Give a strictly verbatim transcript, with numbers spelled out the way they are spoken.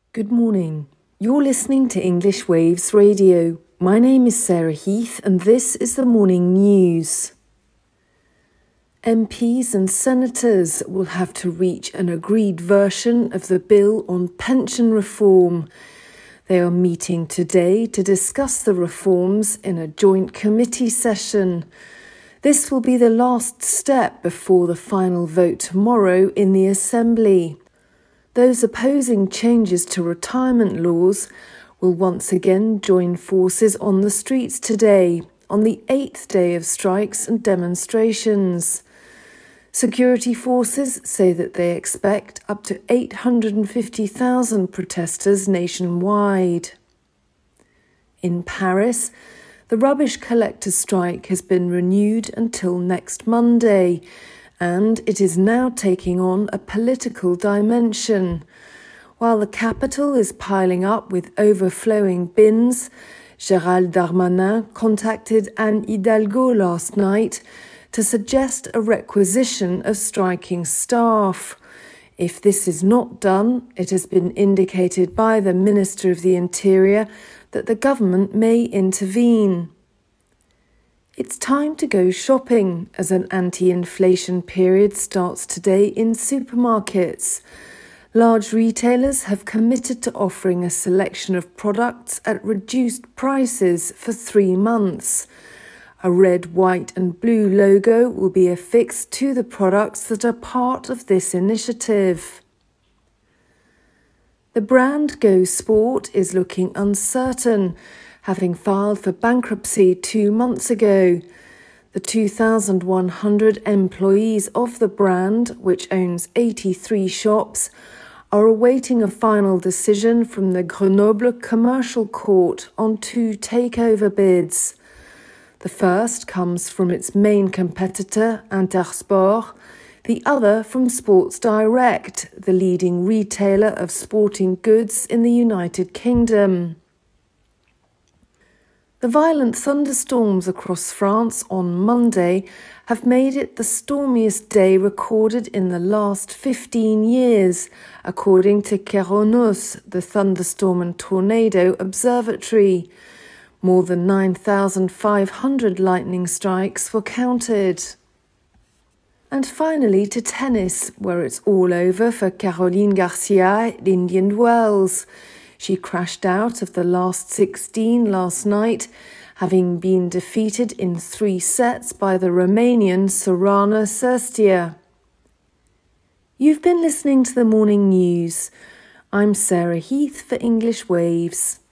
Good morning. You're listening to English Waves Radio. My name is Sarah Heath and this is the morning news. M Ps and senators will have to reach an agreed version of the bill on pension reform. They are meeting today to discuss the reforms in a joint committee session. This will be the last step before the final vote tomorrow in the Assembly. Those opposing changes to retirement laws will once again join forces on the streets today, on the eighth day of strikes and demonstrations. Security forces say that they expect up to eight hundred fifty thousand protesters nationwide. In Paris, the rubbish collectors' strike has been renewed until next Monday, and it is now taking on a political dimension. While the capital is piling up with overflowing bins, Gérald Darmanin contacted Anne Hidalgo last night to suggest a requisition of striking staff. If this is not done, it has been indicated by the Minister of the Interior that the government may intervene. It's time to go shopping as an anti-inflation period starts today in supermarkets. Large retailers have committed to offering a selection of products at reduced prices for three months. A red, white and blue logo will be affixed to the products that are part of this initiative. The brand Go Sport is looking uncertain, having filed for bankruptcy two months ago. The two thousand one hundred employees of the brand, which owns eighty-three shops, are awaiting a final decision from the Grenoble Commercial Court on two takeover bids. The first comes from its main competitor, Intersport, the other from Sports Direct, the leading retailer of sporting goods in the United Kingdom. The violent thunderstorms across France on Monday have made it the stormiest day recorded in the last fifteen years, according to Keraunos, the Thunderstorm and Tornado Observatory. More than nine thousand five hundred lightning strikes were counted. And finally to tennis, where it's all over for Caroline Garcia at Indian Wells. She crashed out of the last sixteen last night, having been defeated in three sets by the Romanian Sorana Cirstea. You've been listening to the morning news. I'm Sarah Heath for English Waves.